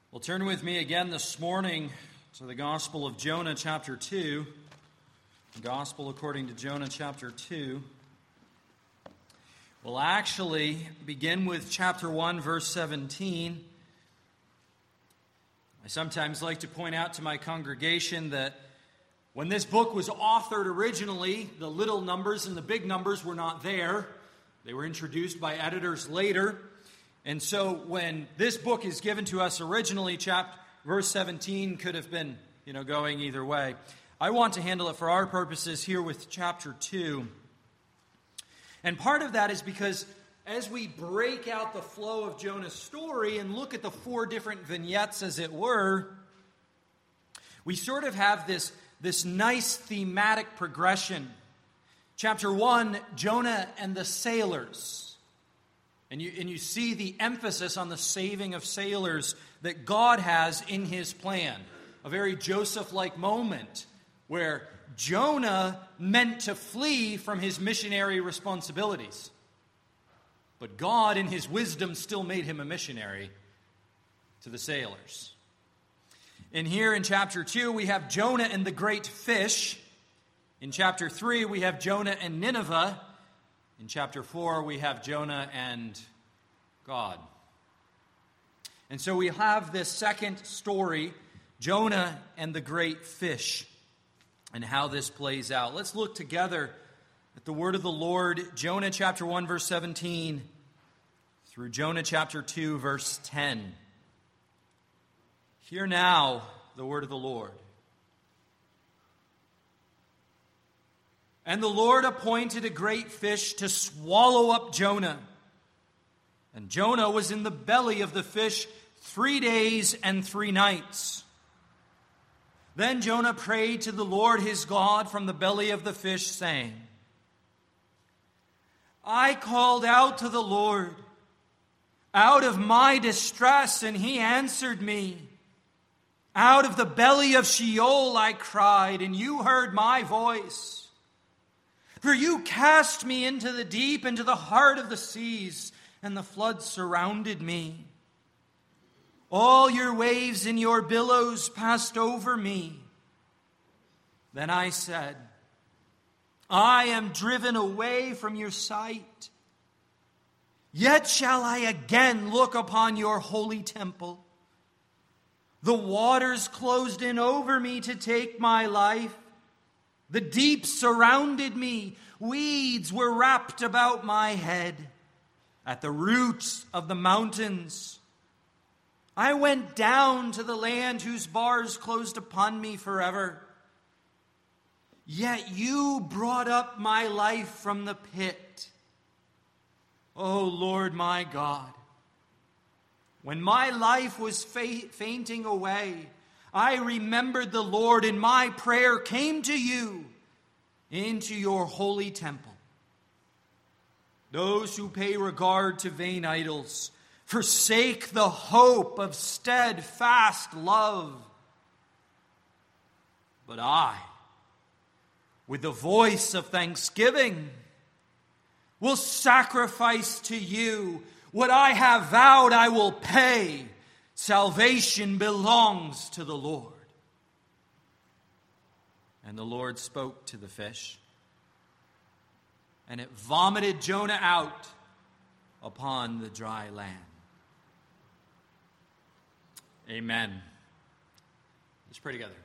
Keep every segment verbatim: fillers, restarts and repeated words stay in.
Well, turn with me again this morning to the Gospel of Jonah, chapter two. The Gospel according to Jonah, chapter two. We'll actually begin with chapter one, verse seventeen. I sometimes like to point out to my congregation that when this book was authored originally, the little numbers and the big numbers were not there. They were introduced by editors later. And so when this book is given to us originally, chapter verse seventeen could have been, you know, going either way. I want to handle it for our purposes here with chapter two. And part of that is because as we break out the flow of Jonah's story and look at the four different vignettes, as it were, we sort of have this, this nice thematic progression. Chapter one, Jonah and the sailors. And you, and you see the emphasis on the saving of sailors that God has in his plan. A very Joseph-like moment where Jonah meant to flee from his missionary responsibilities. But God, in his wisdom, still made him a missionary to the sailors. And here in chapter two, we have Jonah and the great fish. In chapter three, we have Jonah and Nineveh. In chapter four, we have Jonah and God. And so we have this second story, Jonah and the great fish, and how this plays out. Let's look together at the word of the Lord, Jonah chapter one, verse seventeen, through Jonah chapter two, verse ten. Hear now the word of the Lord. And the Lord appointed a great fish to swallow up Jonah. And Jonah was in the belly of the fish three days and three nights. Then Jonah prayed to the Lord his God from the belly of the fish, saying, I called out to the Lord out of my distress, and he answered me. Out of the belly of Sheol I cried, and you heard my voice. For you cast me into the deep, into the heart of the seas, and the floods surrounded me. All your waves and your billows passed over me. Then I said, I am driven away from your sight. Yet shall I again look upon your holy temple. The waters closed in over me to take my life. The deep surrounded me. Weeds were wrapped about my head. At the roots of the mountains, I went down to the land whose bars closed upon me forever. Yet you brought up my life from the pit. O Lord my God, when my life was fa- fainting away, I remembered the Lord, and my prayer came to you into your holy temple. Those who pay regard to vain idols forsake the hope of steadfast love. But I, with the voice of thanksgiving, will sacrifice to you what I have vowed I will pay. Salvation belongs to the Lord. And the Lord spoke to the fish, and it vomited Jonah out upon the dry land. Amen. Let's pray together.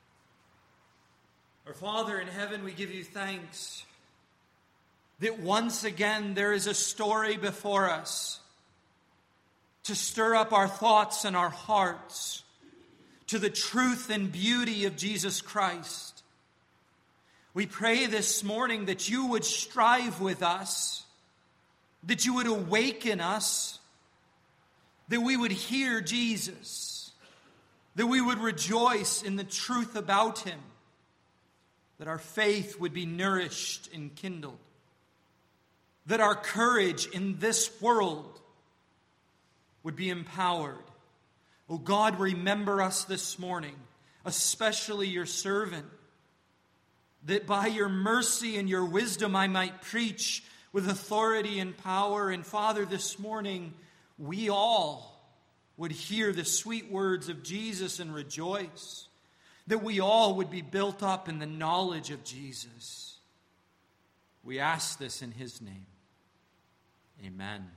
Our Father in heaven, we give you thanks that once again there is a story before us to stir up our thoughts and our hearts to the truth and beauty of Jesus Christ. We pray this morning that you would strive with us, that you would awaken us, that we would hear Jesus, that we would rejoice in the truth about him, that our faith would be nourished and kindled, that our courage in this world would be empowered. Oh God, remember us this morning, especially your servant, that by your mercy and your wisdom I might preach with authority and power. And Father, this morning, we all would hear the sweet words of Jesus and rejoice, that we all would be built up in the knowledge of Jesus. We ask this in his name. Amen.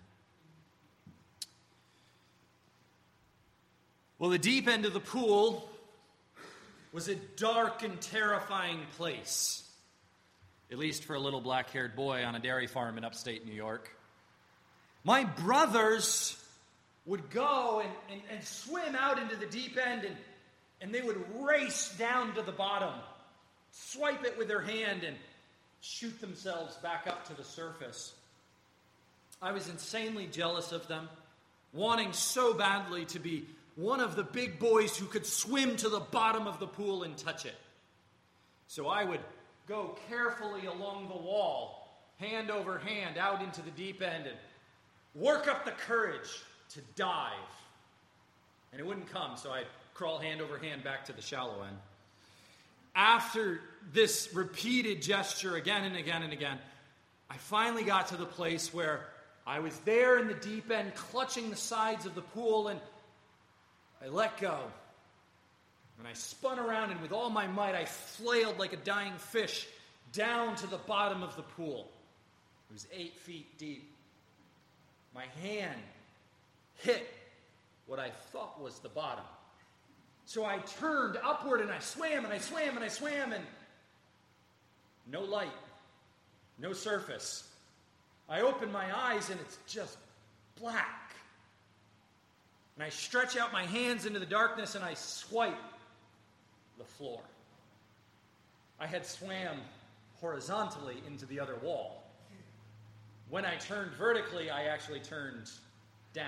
Well, the deep end of the pool was a dark and terrifying place, at least for a little black-haired boy on a dairy farm in upstate New York. My brothers would go and, and, and swim out into the deep end, and, and they would race down to the bottom, swipe it with their hand, and shoot themselves back up to the surface. I was insanely jealous of them, wanting so badly to be one of the big boys who could swim to the bottom of the pool and touch it. So I would go carefully along the wall, hand over hand, out into the deep end, and work up the courage to dive. And it wouldn't come, so I'd crawl hand over hand back to the shallow end. After this repeated gesture again and again and again, I finally got to the place where I was there in the deep end, clutching the sides of the pool, and I let go. And I spun around, and with all my might, I flailed like a dying fish down to the bottom of the pool. It was eight feet deep. My hand hit what I thought was the bottom. So I turned upward, and I swam, and I swam, and I swam, and no light, no surface. I open my eyes, and it's just black. And I stretch out my hands into the darkness, and I swipe the floor. I had swam horizontally into the other wall. When I turned vertically, I actually turned down.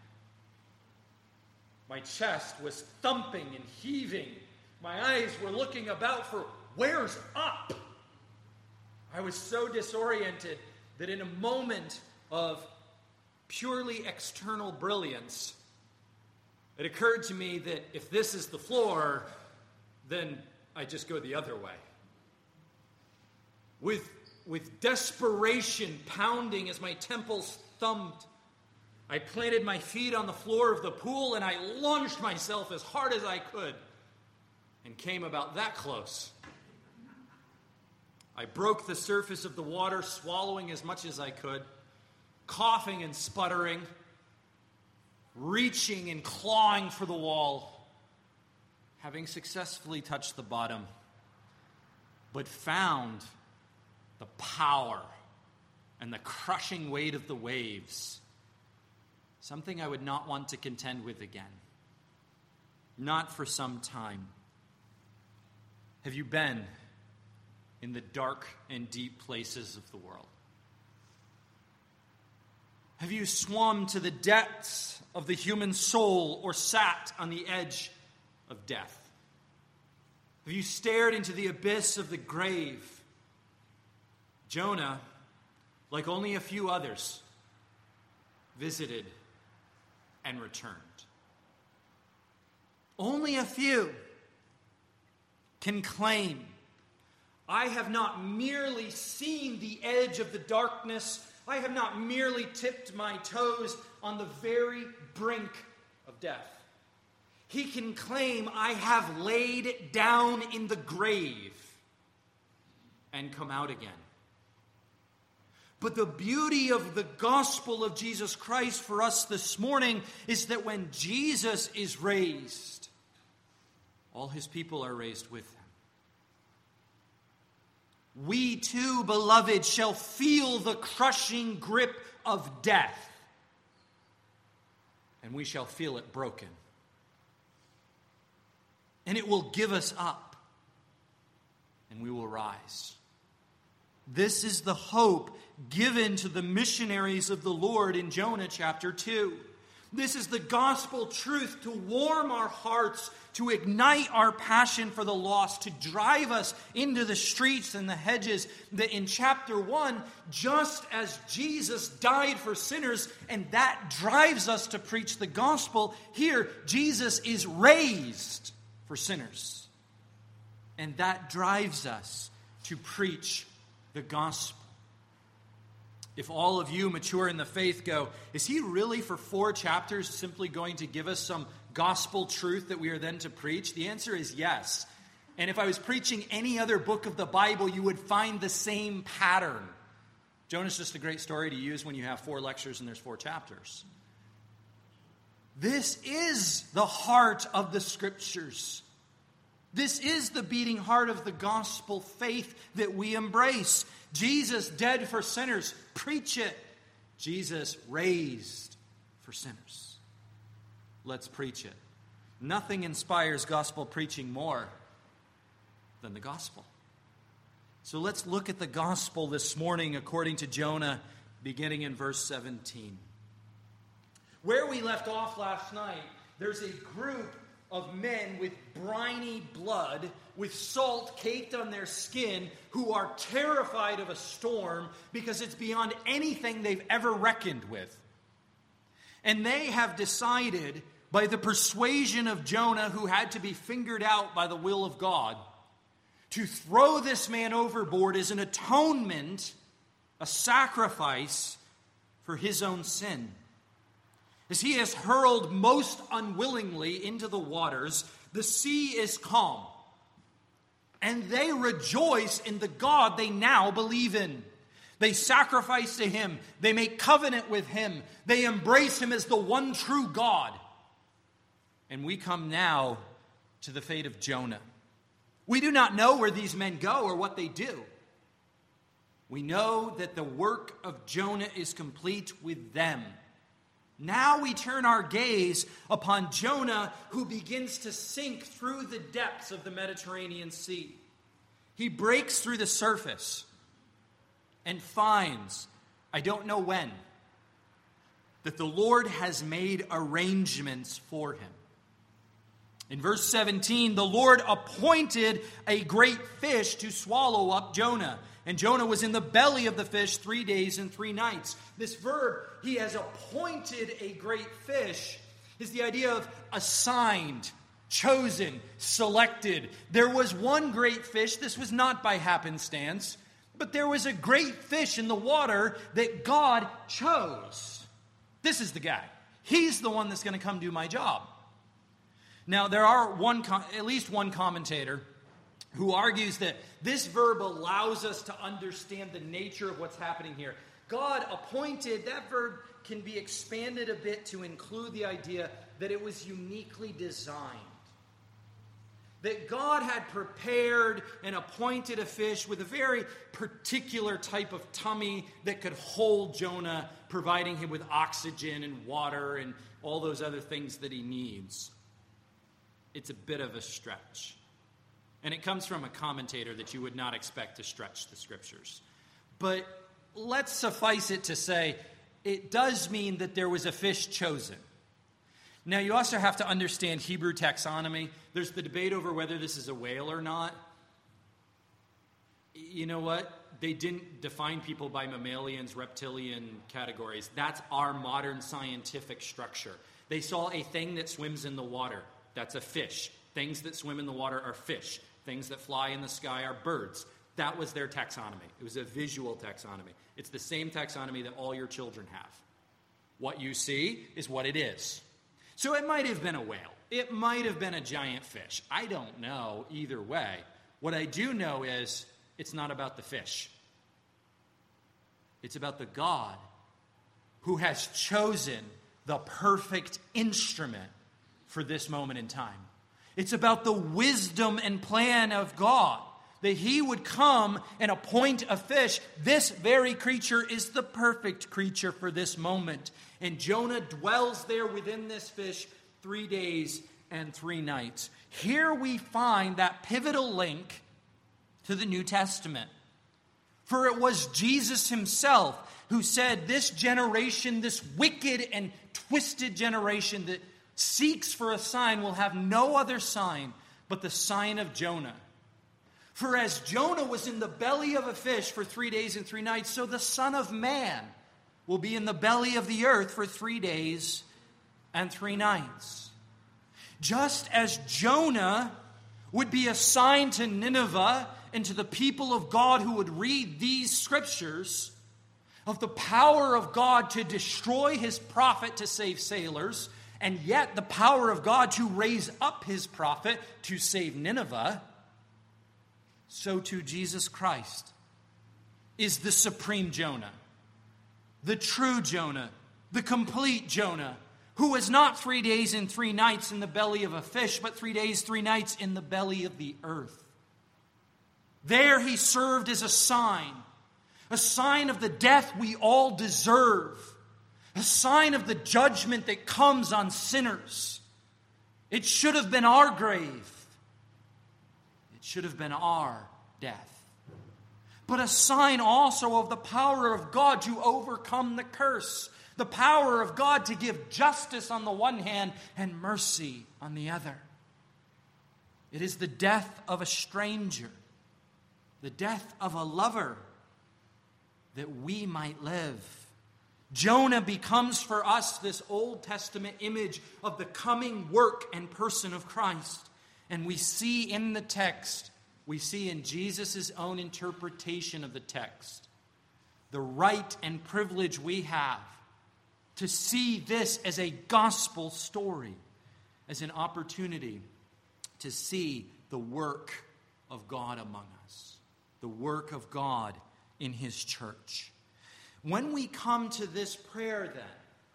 My chest was thumping and heaving. My eyes were looking about for where's up. I was so disoriented that in a moment of purely external brilliance, it occurred to me that if this is the floor, then I just go the other way. With, with desperation pounding as my temples thumped, I planted my feet on the floor of the pool, and I lunged myself as hard as I could and came about that close. I broke the surface of the water, swallowing as much as I could, coughing and sputtering, reaching and clawing for the wall, having successfully touched the bottom, but found the power and the crushing weight of the waves, something I would not want to contend with again, not for some time. Have you been in the dark and deep places of the world? Have you swum to the depths of the human soul or sat on the edge of death? Have you stared into the abyss of the grave? Jonah, like only a few others, visited and returned. Only a few can claim, I have not merely seen the edge of the darkness, I have not merely tipped my toes on the very brink of death. He can claim, I have laid down in the grave and come out again. But the beauty of the gospel of Jesus Christ for us this morning is that when Jesus is raised, all his people are raised with him. We too, beloved, shall feel the crushing grip of death, and we shall feel it broken. And it will give us up, and we will rise. This is the hope given to the missionaries of the Lord in Jonah chapter two. This is the gospel truth to warm our hearts, to ignite our passion for the lost, to drive us into the streets and the hedges, that in chapter one, just as Jesus died for sinners, and that drives us to preach the gospel, here Jesus is raised for sinners. And that drives us to preach the gospel. If all of you mature in the faith go, is he really for four chapters simply going to give us some gospel truth that we are then to preach? The answer is yes. And if I was preaching any other book of the Bible, you would find the same pattern. Jonah is just a great story to use when you have four lectures and there's four chapters. This is the heart of the Scriptures. This is the beating heart of the gospel faith that we embrace. Jesus dead for sinners. Preach it. Jesus raised for sinners. Let's preach it. Nothing inspires gospel preaching more than the gospel. So let's look at the gospel this morning according to Jonah, beginning in verse seventeen. Where we left off last night, there's a group of men with briny blood, with salt caked on their skin, who are terrified of a storm because it's beyond anything they've ever reckoned with. And they have decided, by the persuasion of Jonah, who had to be fingered out by the will of God, to throw this man overboard as an atonement, a sacrifice for his own sin. As he is hurled most unwillingly into the waters, the sea is calm. And they rejoice in the God they now believe in. They sacrifice to him. They make covenant with him. They embrace him as the one true God. And we come now to the fate of Jonah. We do not know where these men go or what they do. We know that the work of Jonah is complete with them. Now we turn our gaze upon Jonah, who begins to sink through the depths of the Mediterranean Sea. He breaks through the surface and finds, I don't know when, that the Lord has made arrangements for him. In verse seventeen, the Lord appointed a great fish to swallow up Jonah. And Jonah was in the belly of the fish three days and three nights. This verb, he has appointed a great fish, is the idea of assigned, chosen, selected. There was one great fish. This was not by happenstance, but there was a great fish in the water that God chose. This is the guy. He's the one that's going to come do my job. Now, there are one, at least one commentator who argues that this verb allows us to understand the nature of what's happening here. God appointed, that verb can be expanded a bit to include the idea that it was uniquely designed. That God had prepared and appointed a fish with a very particular type of tummy that could hold Jonah, providing him with oxygen and water and all those other things that he needs. It's a bit of a stretch. And it comes from a commentator that you would not expect to stretch the Scriptures. But let's suffice it to say, it does mean that there was a fish chosen. Now, you also have to understand Hebrew taxonomy. There's the debate over whether this is a whale or not. You know what? They didn't define people by mammalians, reptilian categories. That's our modern scientific structure. They saw a thing that swims in the water. That's a fish. Things that swim in the water are fish. Things that fly in the sky are birds. That was their taxonomy. It was a visual taxonomy. It's the same taxonomy that all your children have. What you see is what it is. So it might have been a whale. It might have been a giant fish. I don't know either way. What I do know is it's not about the fish. It's about the God who has chosen the perfect instrument for this moment in time. It's about the wisdom and plan of God, that he would come and appoint a fish. This very creature is the perfect creature for this moment. And Jonah dwells there within this fish three days and three nights. Here we find that pivotal link to the New Testament. For it was Jesus himself who said, this generation, this wicked and twisted generation that seeks for a sign will have no other sign but the sign of Jonah. For as Jonah was in the belly of a fish for three days and three nights, so the Son of Man will be in the belly of the earth for three days and three nights. Just as Jonah would be a sign to Nineveh and to the people of God who would read these scriptures, of the power of God to destroy his prophet to save sailors, and yet the power of God to raise up his prophet to save Nineveh, so too Jesus Christ is the supreme Jonah, the true Jonah, the complete Jonah, who was not three days and three nights in the belly of a fish, but three days, three nights in the belly of the earth. There he served as a sign, a sign of the death we all deserve, a sign of the judgment that comes on sinners. It should have been our grave. It should have been our death. But a sign also of the power of God to overcome the curse, the power of God to give justice on the one hand and mercy on the other. It is the death of a stranger, the death of a lover, that we might live. Jonah becomes for us this Old Testament image of the coming work and person of Christ. And we see in the text, we see in Jesus' own interpretation of the text, the right and privilege we have to see this as a gospel story, as an opportunity to see the work of God among us, the work of God in his church. When we come to this prayer then,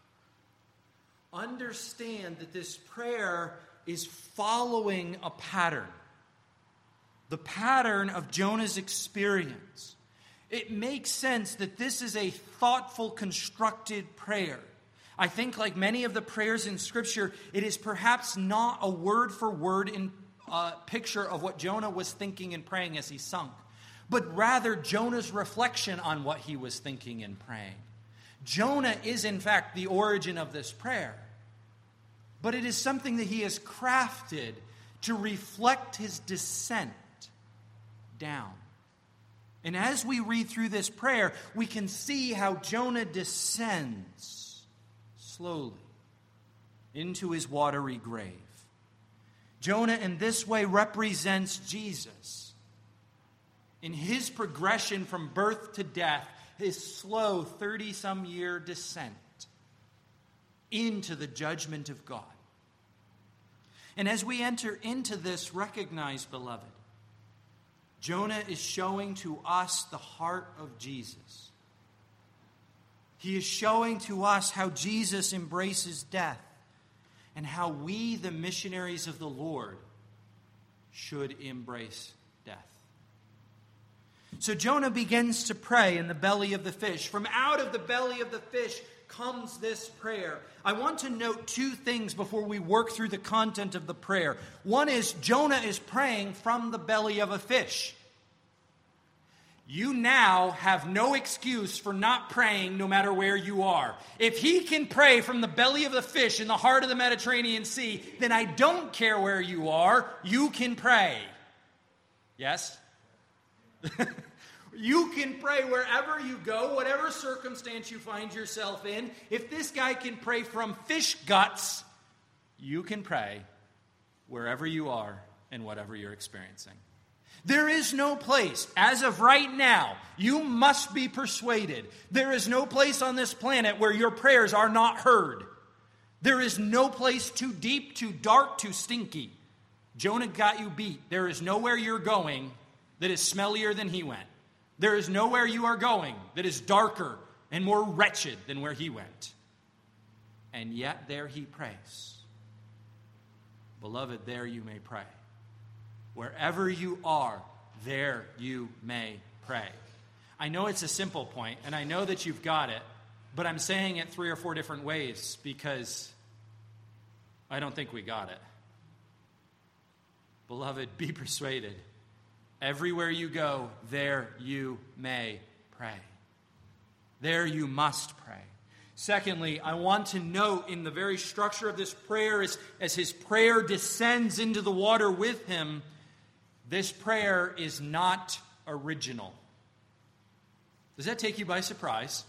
understand that this prayer is following a pattern. The pattern of Jonah's experience. It makes sense that this is a thoughtful, constructed prayer. I think like many of the prayers in Scripture, it is perhaps not a word-for-word in, uh, picture of what Jonah was thinking and praying as he sunk, but rather Jonah's reflection on what he was thinking and praying. Jonah is, in fact, the origin of this prayer, but it is something that he has crafted to reflect his descent down. And as we read through this prayer, we can see how Jonah descends slowly into his watery grave. Jonah in this way represents Jesus in his progression from birth to death, his slow thirty-some year descent into the judgment of God. And as we enter into this, recognize, beloved, Jonah is showing to us the heart of Jesus. He is showing to us how Jesus embraces death and how we, the missionaries of the Lord, should embrace death. So Jonah begins to pray in the belly of the fish. From out of the belly of the fish comes this prayer. I want to note two things before we work through the content of the prayer. One is Jonah is praying from the belly of a fish. You now have no excuse for not praying no matter where you are. If he can pray from the belly of the fish in the heart of the Mediterranean Sea, then I don't care where you are, you can pray. Yes? You can pray wherever you go, whatever circumstance you find yourself in. If this guy can pray from fish guts, you can pray wherever you are and whatever you're experiencing. There is no place, as of right now, you must be persuaded. There is no place on this planet where your prayers are not heard. There is no place too deep, too dark, too stinky. Jonah got you beat. There is nowhere you're going that is smellier than he went. There is nowhere you are going that is darker and more wretched than where he went. And yet there he prays. Beloved, there you may pray. Wherever you are, there you may pray. I know it's a simple point, and I know that you've got it, but I'm saying it three or four different ways because I don't think we got it. Beloved, be persuaded. Everywhere you go, there you may pray. There you must pray. Secondly, I want to note in the very structure of this prayer, as, as his prayer descends into the water with him, this prayer is not original. Does that take you by surprise?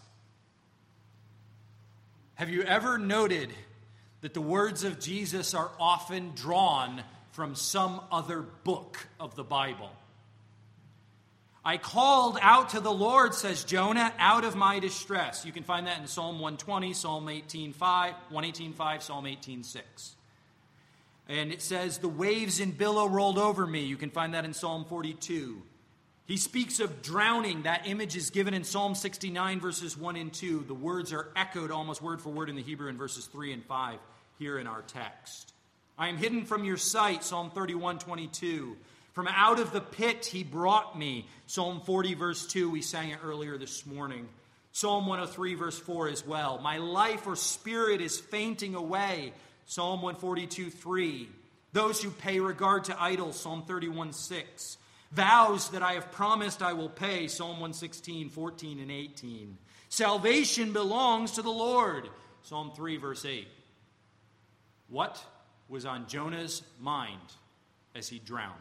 Have you ever noted that the words of Jesus are often drawn from some other book of the Bible? I called out to the Lord, says Jonah, out of my distress. You can find that in Psalm one twenty, Psalm eighteen five, one eighteen five, Psalm eighteen six. And it says, the waves in billow rolled over me. You can find that in Psalm forty-two. He speaks of drowning. That image is given in Psalm sixty-nine, verses one and two. The words are echoed almost word for word in the Hebrew in verses three and five here in our text. I am hidden from your sight, Psalm thirty-one, twenty-two. From out of the pit he brought me, Psalm forty, verse two. We sang it earlier this morning. Psalm one oh three, verse four as well. My life or spirit is fainting away, Psalm one forty-two, three. Those who pay regard to idols, Psalm thirty-one, six. Vows that I have promised I will pay, Psalm one sixteen, fourteen, and eighteen. Salvation belongs to the Lord, Psalm three, verse eight. What was on Jonah's mind as he drowned?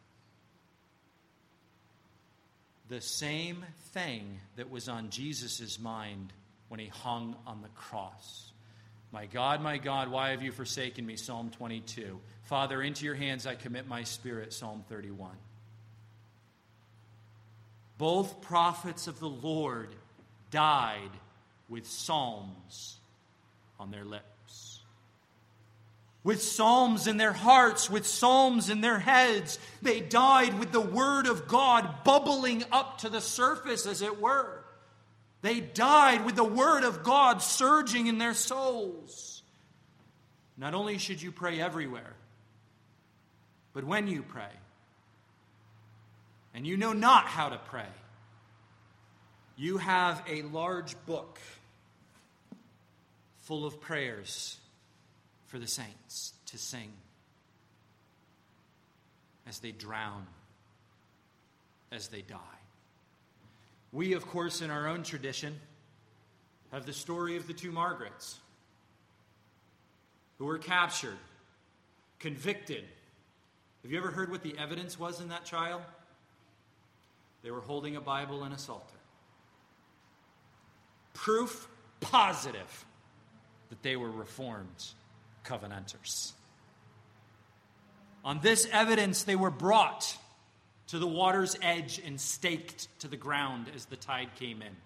The same thing that was on Jesus' mind when he hung on the cross. My God, my God, why have you forsaken me? Psalm twenty-two. Father, into your hands I commit my spirit. Psalm thirty-one. Both prophets of the Lord died with psalms on their lips. With psalms in their hearts, with psalms in their heads. They died with the word of God bubbling up to the surface, as it were. They died with the word of God surging in their souls. Not only should you pray everywhere, but when you pray, and you know not how to pray, you have a large book full of prayers for the saints to sing as they drown, as they die. We, of course, in our own tradition, have the story of the two Margarets who were captured, convicted. Have you ever heard what the evidence was in that trial? They were holding a Bible and a Psalter. Proof positive that they were Reformed Covenanters. On this evidence, they were brought to the water's edge and staked to the ground as the tide came in.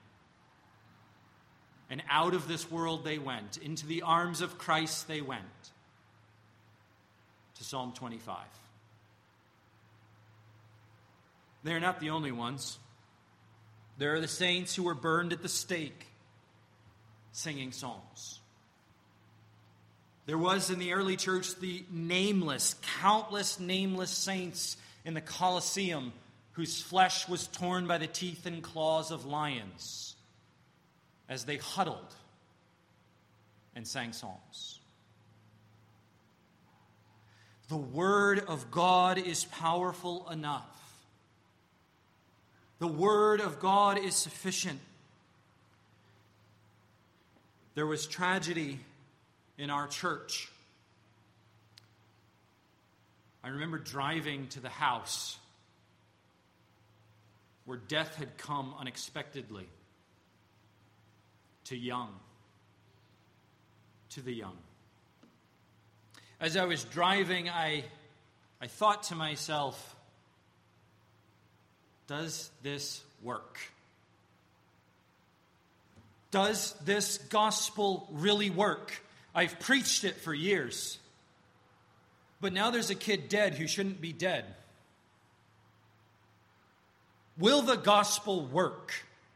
And out of this world they went. Into the arms of Christ they went. To Psalm twenty-five. They're not the only ones. There are the saints who were burned at the stake, singing psalms. There was in the early church the nameless, countless nameless saints in the Colosseum whose flesh was torn by the teeth and claws of lions as they huddled and sang psalms. The Word of God is powerful enough. The Word of God is sufficient. There was tragedy in our church. I remember driving to the house where death had come unexpectedly to young, to the young. As I was driving, I, I thought to myself, does this work? Does this gospel really work? I've preached it for years. But now there's a kid dead who shouldn't be dead. Will the gospel work?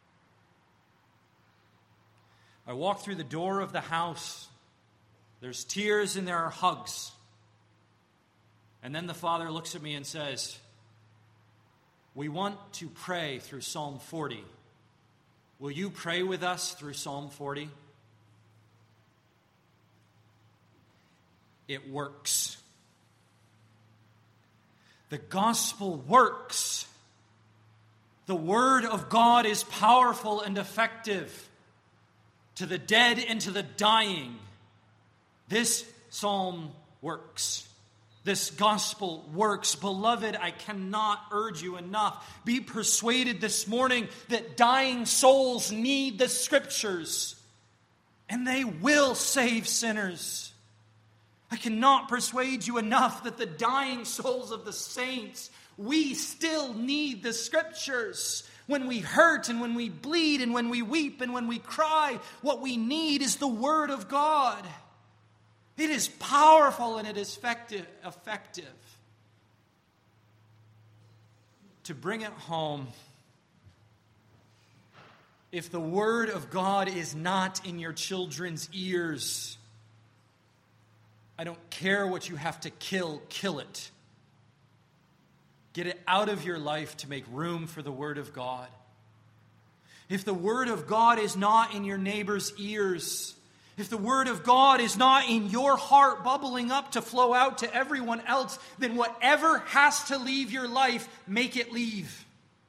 I walk through the door of the house. There's tears and there are hugs. And then the father looks at me and says, we want to pray through Psalm forty. Will you pray with us through Psalm forty? It works. The gospel works. The word of God is powerful and effective to the dead and to the dying. This psalm works. This gospel works. Beloved, I cannot urge you enough. Be persuaded this morning that dying souls need the Scriptures, and they will save sinners. I cannot persuade you enough that the dying souls of the saints We still need the Scriptures. When we hurt and when we bleed and when we weep and when we cry, what we need is the Word of God. It is powerful and it is effective. effective. To bring it home, if the Word of God is not in your children's ears, I don't care what you have to kill, kill it. Get it out of your life to make room for the Word of God. If the Word of God is not in your neighbor's ears, if the Word of God is not in your heart bubbling up to flow out to everyone else, then whatever has to leave your life, make it leave.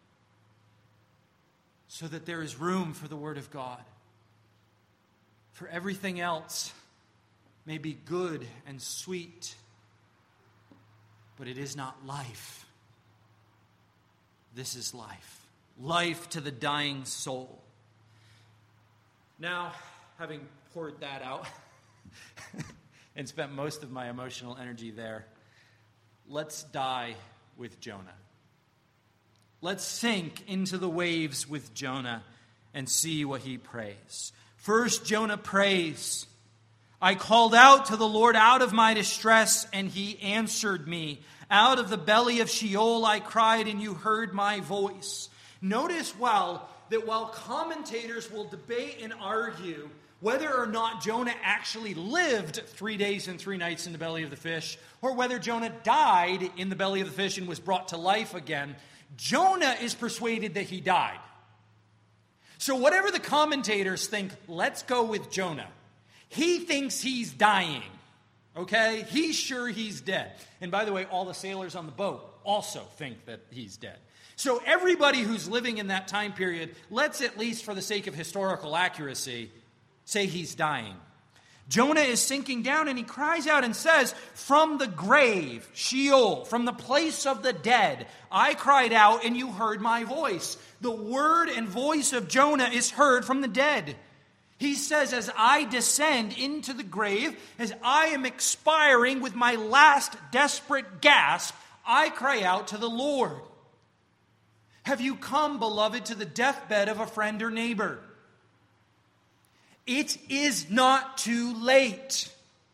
So that there is room for the Word of God. For everything else may be good and sweet, but it is not life. This is life. Life to the dying soul. Now, having poured that out and spent most of my emotional energy there, let's die with Jonah. Let's sink into the waves with Jonah and see what he prays. First, Jonah prays, I called out to the Lord out of my distress, and he answered me. Out of the belly of Sheol I cried, and you heard my voice. Notice well that while commentators will debate and argue whether or not Jonah actually lived three days and three nights in the belly of the fish, or whether Jonah died in the belly of the fish and was brought to life again, Jonah is persuaded that he died. So whatever the commentators think, let's go with Jonah. He thinks he's dying. Okay? He's sure he's dead. And by the way, all the sailors on the boat also think that he's dead. So everybody who's living in that time period, let's at least for the sake of historical accuracy, say he's dying. Jonah is sinking down and he cries out and says, from the grave, Sheol, from the place of the dead, I cried out and you heard my voice. The word and voice of Jonah is heard from the dead. He says, as I descend into the grave, as I am expiring with my last desperate gasp, I cry out to the Lord. Have you come, beloved, to the deathbed of a friend or neighbor? It is not too late.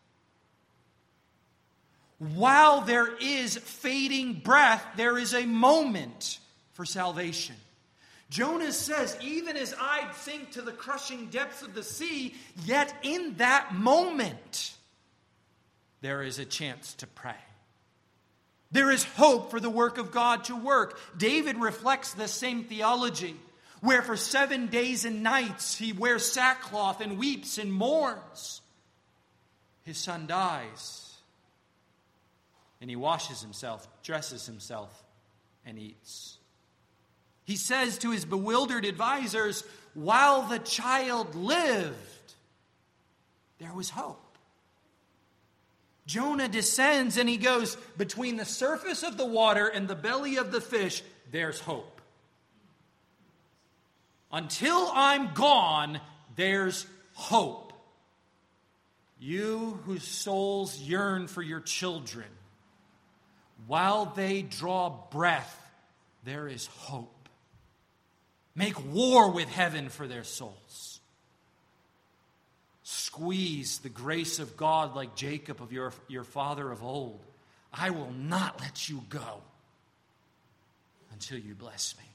While there is fading breath, there is a moment for salvation. Jonah says, even as I sink to the crushing depths of the sea, yet in that moment, there is a chance to pray. There is hope for the work of God to work. David reflects this same theology, where for seven days and nights he wears sackcloth and weeps and mourns. His son dies, and he washes himself, dresses himself, and eats. He says to his bewildered advisors, while the child lived, there was hope. Jonah descends and he goes, between the surface of the water and the belly of the fish, there's hope. Until I'm gone, there's hope. You whose souls yearn for your children, while they draw breath, there is hope. Make war with heaven for their souls. Squeeze the grace of God like Jacob of your, your father of old. I will not let you go until you bless me.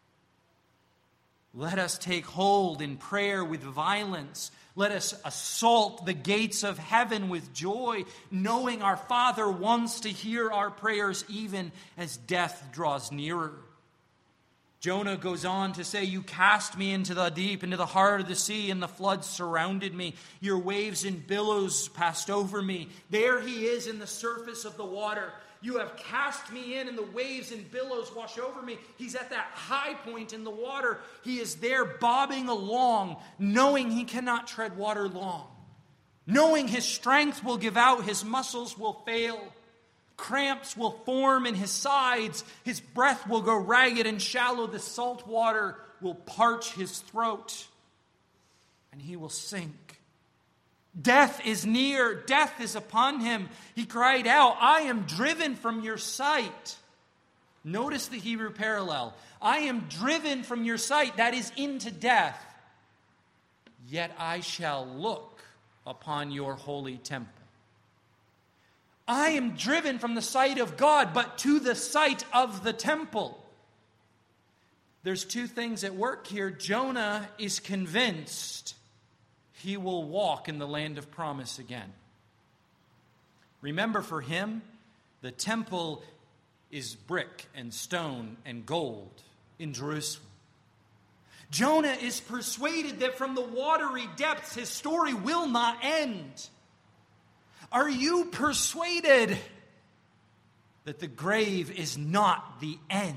Let us take hold in prayer with violence. Let us assault the gates of heaven with joy, knowing our Father wants to hear our prayers even as death draws nearer. Jonah goes on to say, you cast me into the deep, into the heart of the sea, and the floods surrounded me. Your waves and billows passed over me. There he is in the surface of the water. You have cast me in, and the waves and billows wash over me. He's at that high point in the water. He is there bobbing along, knowing he cannot tread water long. Knowing his strength will give out, his muscles will fail. Cramps will form in his sides. His breath will go ragged and shallow. The salt water will parch his throat, and he will sink. Death is near. Death is upon him. He cried out, I am driven from your sight. Notice the Hebrew parallel. I am driven from your sight, that is into death, yet I shall look upon your holy temple. I am driven from the sight of God, but to the sight of the temple. There's two things at work here. Jonah is convinced he will walk in the land of promise again. Remember, for him, the temple is brick and stone and gold in Jerusalem. Jonah is persuaded that from the watery depths, his story will not end. Are you persuaded that the grave is not the end?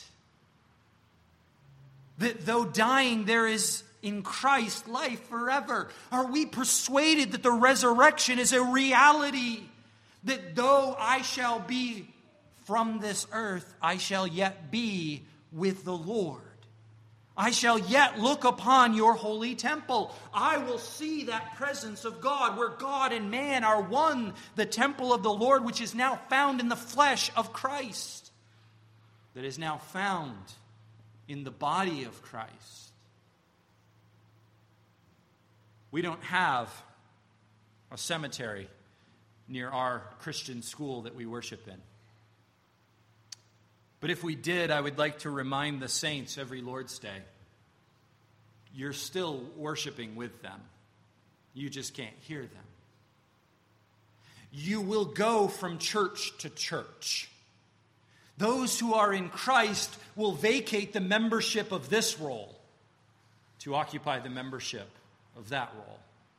That though dying, there is in Christ life forever? Are we persuaded that the resurrection is a reality? That though I shall be from this earth, I shall yet be with the Lord. I shall yet look upon your holy temple. I will see that presence of God where God and man are one, the temple of the Lord, which is now found in the flesh of Christ, that is now found in the body of Christ. We don't have a cemetery near our Christian school that we worship in. But if we did, I would like to remind the saints every Lord's Day, you're still worshiping with them. You just can't hear them. You will go from church to church. Those who are in Christ will vacate the membership of this role to occupy the membership of that role.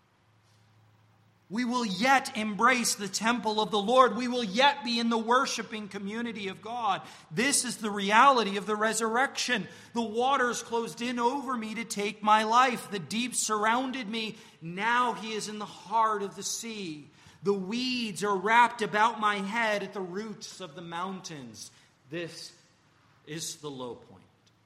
We will yet embrace the temple of the Lord. We will yet be in the worshiping community of God. This is the reality of the resurrection. The waters closed in over me to take my life. The deep surrounded me. Now he is in the heart of the sea. The weeds are wrapped about my head at the roots of the mountains. This is the low point.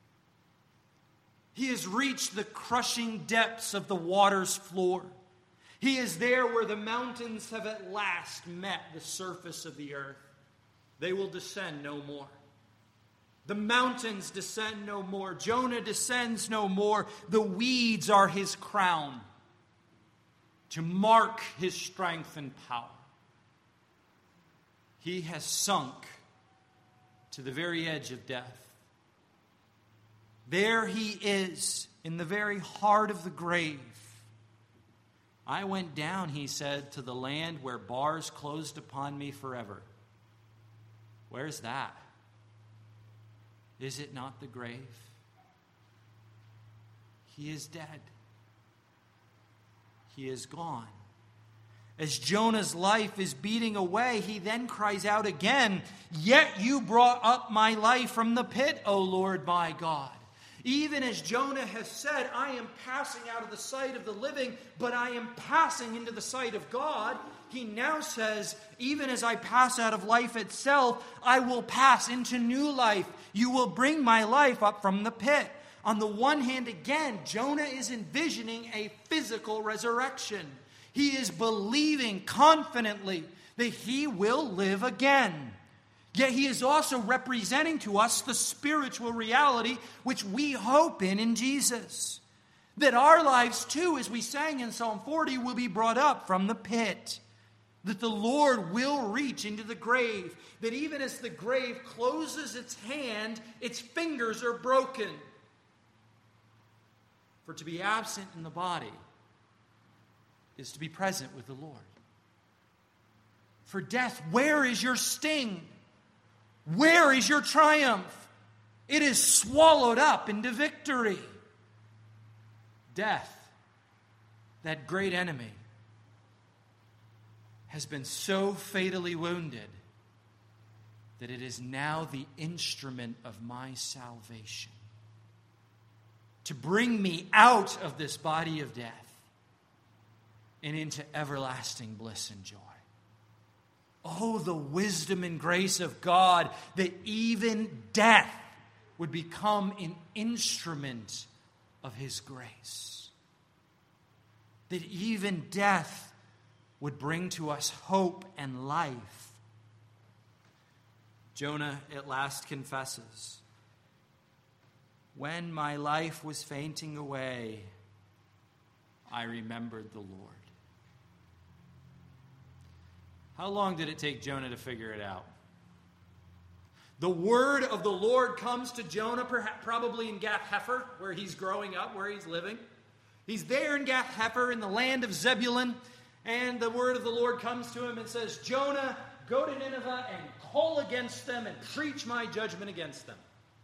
He has reached the crushing depths of the water's floor. He is there where the mountains have at last met the surface of the earth. They will descend no more. The mountains descend no more. Jonah descends no more. The weeds are his crown to mark his strength and power. He has sunk to the very edge of death. There he is in the very heart of the grave. I went down, he said, to the land where bars closed upon me forever. Where's that? Is it not the grave? He is dead. He is gone. As Jonah's life is beating away, he then cries out again, "Yet you brought up my life from the pit, O Lord my God." Even as Jonah has said, I am passing out of the sight of the living, but I am passing into the sight of God. He now says, even as I pass out of life itself, I will pass into new life. You will bring my life up from the pit. On the one hand, again, Jonah is envisioning a physical resurrection. He is believing confidently that he will live again. Yet he is also representing to us the spiritual reality which we hope in in Jesus. That our lives too, as we sang in Psalm forty, will be brought up from the pit. That the Lord will reach into the grave. That even as the grave closes its hand, its fingers are broken. For to be absent in the body is to be present with the Lord. For death, where is your sting? Where is your triumph? It is swallowed up into victory. Death, that great enemy, has been so fatally wounded that it is now the instrument of my salvation. To bring me out of this body of death and into everlasting bliss and joy. Oh, the wisdom and grace of God that even death would become an instrument of his grace. That even death would bring to us hope and life. Jonah at last confesses, "When my life was fainting away, I remembered the Lord." How long did it take Jonah to figure it out? The word of the Lord comes to Jonah, perhaps, probably in Gath Hepher, where he's growing up, where he's living. He's there in Gath Hepher, in the land of Zebulun, and the word of the Lord comes to him and says, "Jonah, go to Nineveh and call against them and preach my judgment against them."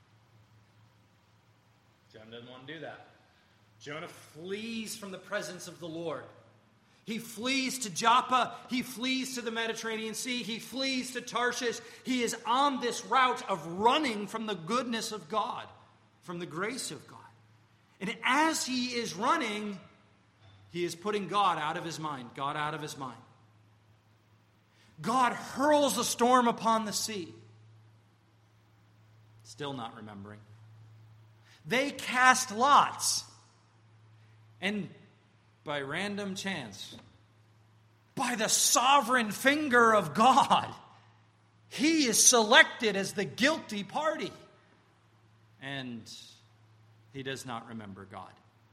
Jonah doesn't want to do that. Jonah flees from the presence of the Lord. He flees to Joppa. He flees to the Mediterranean Sea. He flees to Tarshish. He is on this route of running from the goodness of God, from the grace of God. And as he is running, he is putting God out of his mind. God out of his mind. God hurls a storm upon the sea. Still not remembering. They cast lots. And by random chance, by the sovereign finger of God, he is selected as the guilty party. And he does not remember God.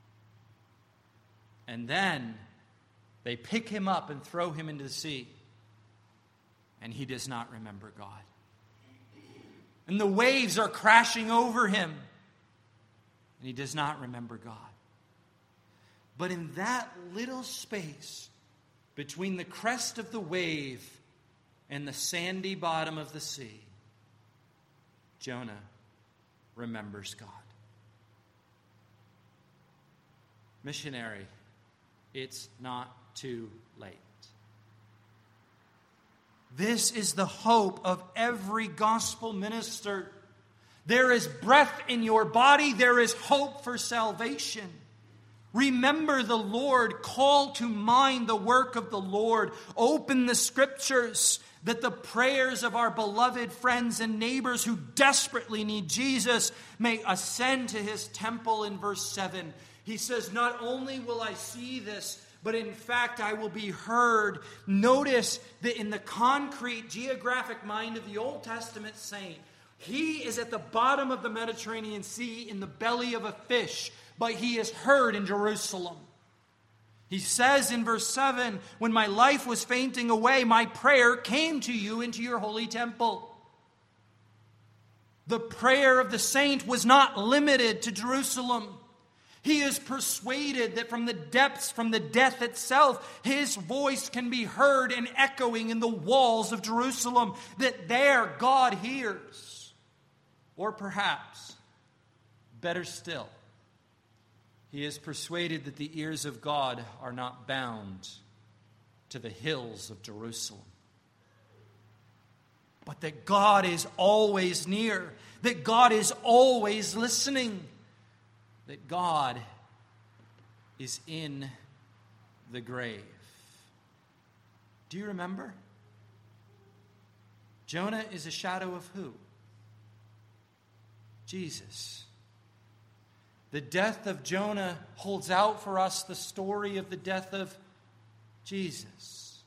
And then they pick him up and throw him into the sea. And he does not remember God. And the waves are crashing over him. And he does not remember God. But in that little space between the crest of the wave and the sandy bottom of the sea, Jonah remembers God. Missionary, it's not too late. This is the hope of every gospel minister. There is breath in your body. There is hope for salvation. Remember the Lord. Call to mind the work of the Lord. Open the Scriptures that the prayers of our beloved friends and neighbors who desperately need Jesus may ascend to his temple. In verse seven, he says, "Not only will I see this, but in fact I will be heard." Notice that in the concrete geographic mind of the Old Testament saint, he is at the bottom of the Mediterranean Sea in the belly of a fish, but he is heard in Jerusalem. He says in verse seven, "When my life was fainting away, my prayer came to you into your holy temple." The prayer of the saint was not limited to Jerusalem. He is persuaded that from the depths, from the death itself, his voice can be heard and echoing in the walls of Jerusalem, that there God hears. Or perhaps, better still, he is persuaded that the ears of God are not bound to the hills of Jerusalem, but that God is always near, that God is always listening, that God is in the grave. Do you remember? Jonah is a shadow of who? Jesus. The death of Jonah holds out for us the story of the death of Jesus.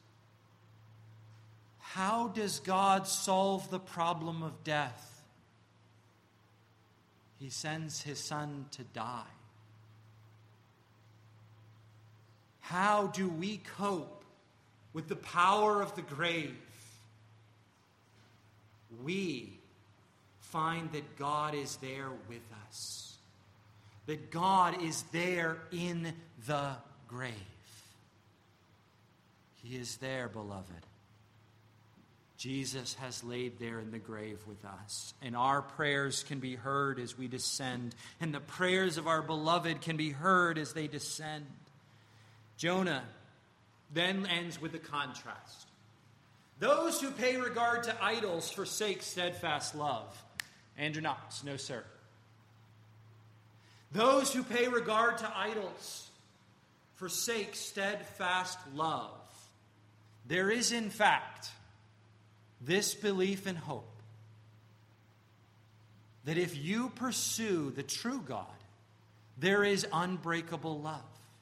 How does God solve the problem of death? He sends his Son to die. How do we cope with the power of the grave? We find that God is there with us. That God is there in the grave. He is there, beloved. Jesus has laid there in the grave with us. And our prayers can be heard as we descend. And the prayers of our beloved can be heard as they descend. Jonah then ends with a contrast. Those who pay regard to idols forsake steadfast love. Andrew Knox, no sir. Those who pay regard to idols forsake steadfast love. There is, in fact, this belief and hope that if you pursue the true God, there is unbreakable love.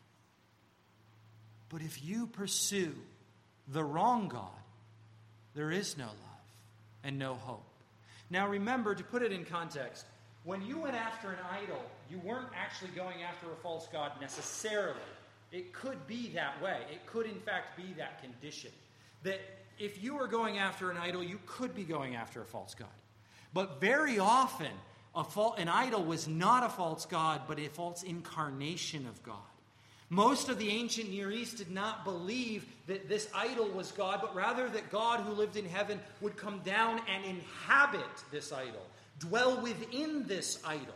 But if you pursue the wrong God, there is no love and no hope. Now remember, to put it in context, when you went after an idol, you weren't actually going after a false god necessarily. It could be that way. It could, in fact, be that condition. That if you were going after an idol, you could be going after a false god. But very often, a fal- an idol was not a false god, but a false incarnation of God. Most of the ancient Near East did not believe that this idol was God, but rather that God who lived in heaven would come down and inhabit this idol, dwell within this idol.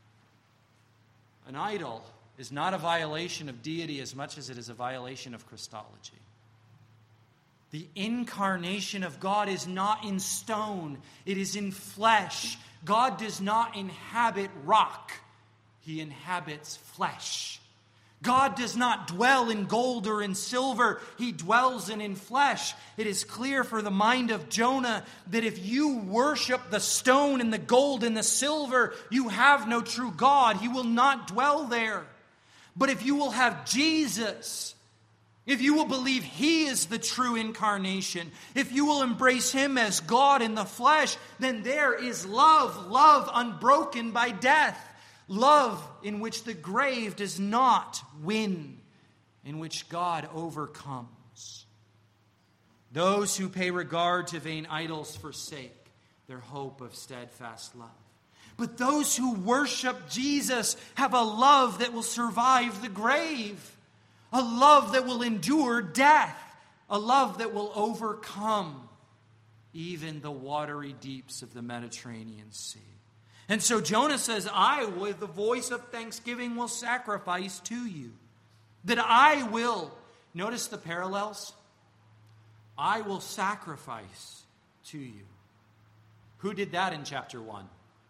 An idol is not a violation of deity as much as it is a violation of Christology. The incarnation of God is not in stone, it is in flesh. God does not inhabit rock, He inhabits flesh. God does not dwell in gold or in silver. He dwells in, in flesh. It is clear for the mind of Jonah that if you worship the stone and the gold and the silver, you have no true God. He will not dwell there. But if you will have Jesus, if you will believe He is the true incarnation, if you will embrace Him as God in the flesh, then there is love, love unbroken by death. Love in which the grave does not win, in which God overcomes. Those who pay regard to vain idols forsake their hope of steadfast love. But those who worship Jesus have a love that will survive the grave, a love that will endure death, a love that will overcome even the watery deeps of the Mediterranean Sea. And so Jonah says, I, with the voice of thanksgiving, will sacrifice to you. That I will, notice the parallels, I will sacrifice to you. Who did that in chapter one?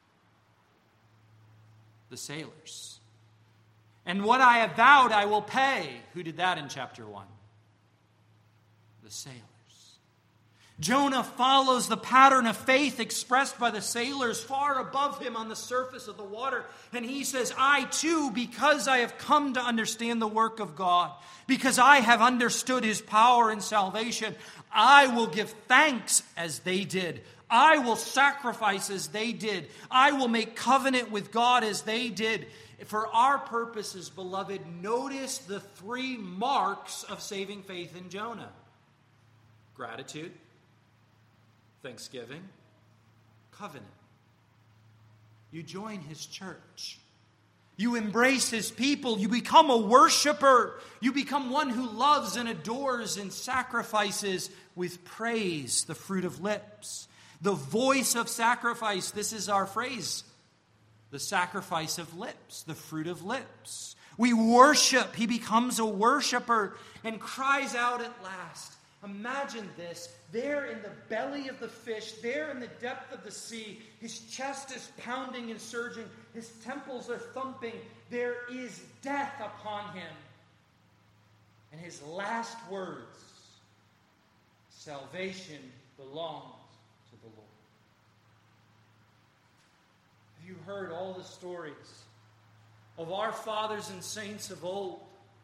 The sailors. And what I have vowed I will pay. Who did that in chapter one? The sailors. Jonah follows the pattern of faith expressed by the sailors far above him on the surface of the water. And he says, I too, because I have come to understand the work of God, because I have understood His power and salvation, I will give thanks as they did. I will sacrifice as they did. I will make covenant with God as they did. For our purposes, beloved, notice the three marks of saving faith in Jonah. Gratitude, thanksgiving, covenant. You join His church. You embrace His people. You become a worshiper. You become one who loves and adores and sacrifices with praise, the fruit of lips. The voice of sacrifice, this is our phrase. The sacrifice of lips, the fruit of lips. We worship. He becomes a worshiper and cries out at last. Imagine this, there in the belly of the fish, there in the depth of the sea, his chest is pounding and surging, his temples are thumping, there is death upon him. And his last words, salvation belongs to the Lord. Have you heard all the stories of our fathers and saints of old?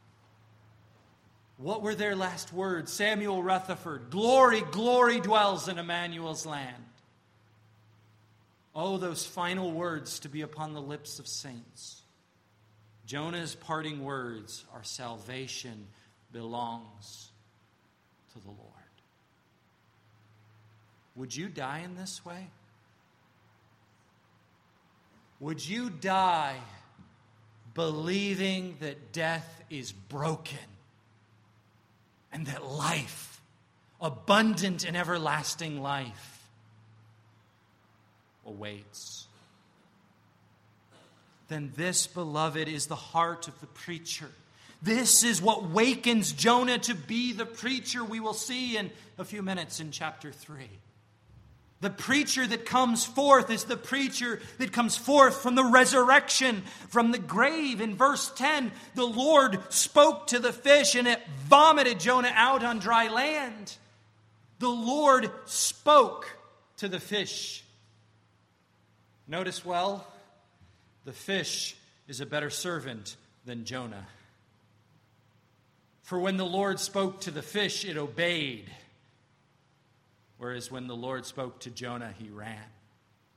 What were their last words? Samuel Rutherford, glory, glory dwells in Emmanuel's land. Oh, those final words to be upon the lips of saints. Jonah's parting words are salvation belongs to the Lord. Would you die in this way? Would you die believing that death is broken? And that life, abundant and everlasting life, awaits. Then this, beloved, is the heart of the preacher. This is what wakens Jonah to be the preacher we will see in a few minutes in chapter three. The preacher that comes forth is the preacher that comes forth from the resurrection, from the grave. In verse ten, the Lord spoke to the fish and it vomited Jonah out on dry land. The Lord spoke to the fish. Notice well, the fish is a better servant than Jonah. For when the Lord spoke to the fish, it obeyed. Whereas when the Lord spoke to Jonah, he ran.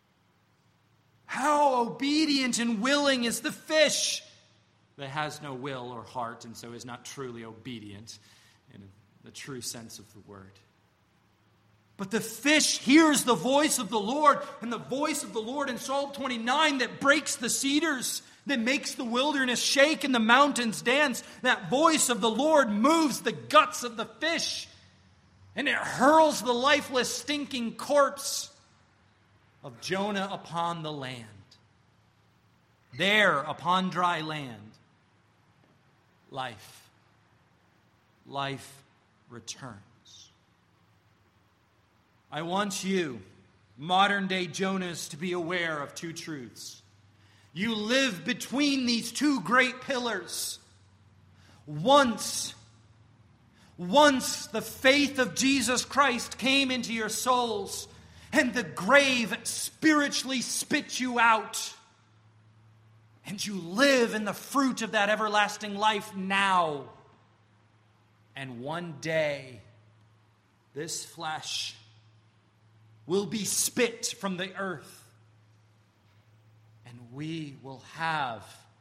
How obedient and willing is the fish that has no will or heart and so is not truly obedient in the true sense of the word. But the fish hears the voice of the Lord, and the voice of the Lord in Psalm twenty-nine that breaks the cedars, that makes the wilderness shake and the mountains dance. That voice of the Lord moves the guts of the fish, and it hurls the lifeless, stinking corpse of Jonah upon the land. There, upon dry land, life, life returns. I want you, modern-day Jonahs, to be aware of two truths. You live between these two great pillars. Once, once the faith of Jesus Christ came into your souls, and the grave spiritually spit you out, and you live in the fruit of that everlasting life now. And one day, this flesh will be spit from the earth, and we will have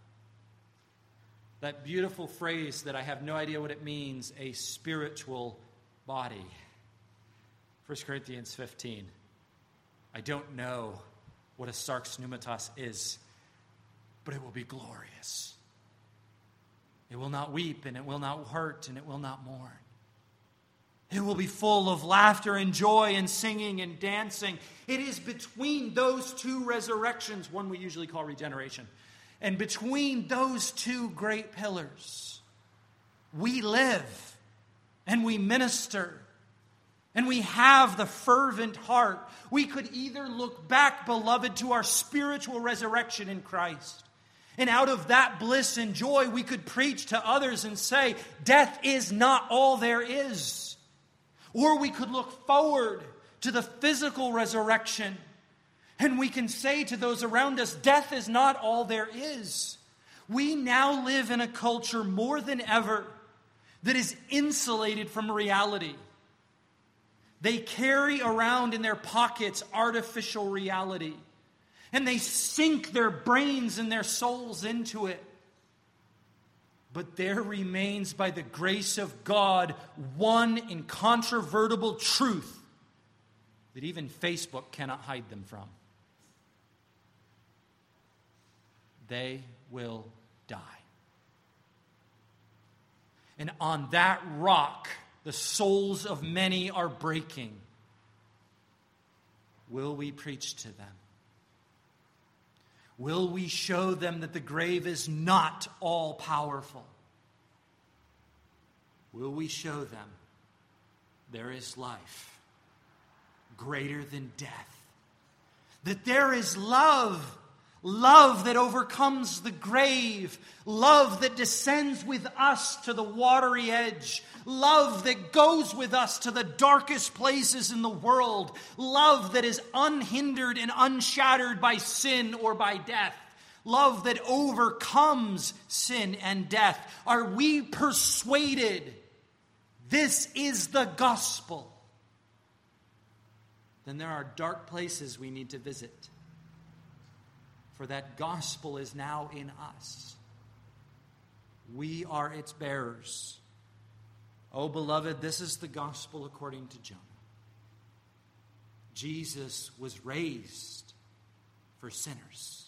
that beautiful phrase that I have no idea what it means, a spiritual body. First Corinthians fifteen. I don't know what a sarx pneumatos is, but it will be glorious. It will not weep, and it will not hurt, and it will not mourn. It will be full of laughter and joy and singing and dancing. It is between those two resurrections, one we usually call regeneration, and between those two great pillars, we live and we minister and we have the fervent heart. We could either look back, beloved, to our spiritual resurrection in Christ, and out of that bliss and joy, we could preach to others and say, death is not all there is. Or we could look forward to the physical resurrection, and we can say to those around us, death is not all there is. We now live in a culture more than ever that is insulated from reality. They carry around in their pockets artificial reality, and they sink their brains and their souls into it. But there remains, by the grace of God, one incontrovertible truth that even Facebook cannot hide them from. They will die. And on that rock, the souls of many are breaking. Will we preach to them? Will we show them that the grave is not all powerful? Will we show them there is life greater than death? That there is love, love that overcomes the grave, love that descends with us to the watery edge, love that goes with us to the darkest places in the world, love that is unhindered and unshattered by sin or by death, love that overcomes sin and death. Are we persuaded this is the gospel? Then there are dark places we need to visit, for that gospel is now in us. We are its bearers. Oh, beloved, this is the gospel according to Jonah. Jesus was raised for sinners.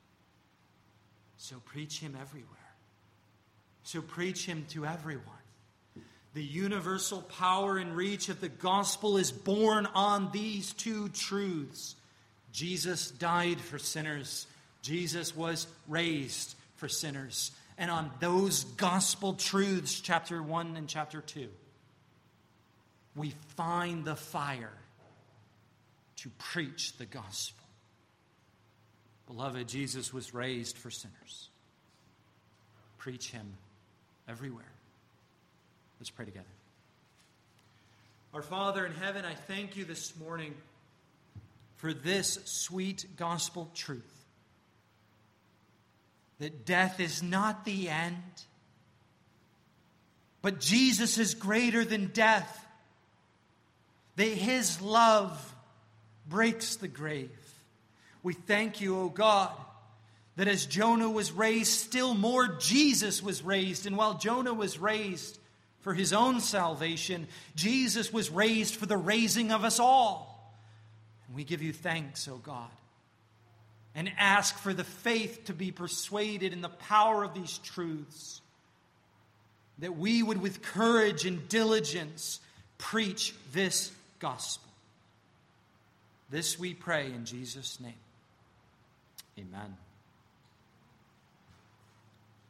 So preach him everywhere. So preach him to everyone. The universal power and reach of the gospel is born on these two truths. Jesus died for sinners. Jesus was raised for sinners. And on those gospel truths, chapter one and chapter two, we find the fire to preach the gospel. Beloved, Jesus was raised for sinners. Preach him everywhere. Let's pray together. Our Father in heaven, I thank you this morning for this sweet gospel truth. That death is not the end, but Jesus is greater than death. That his love breaks the grave. We thank you, O God, that as Jonah was raised, still more Jesus was raised. And while Jonah was raised for his own salvation, Jesus was raised for the raising of us all. And we give you thanks, O God, and ask for the faith to be persuaded in the power of these truths, that we would with courage and diligence preach this gospel. This we pray in Jesus' name. Amen.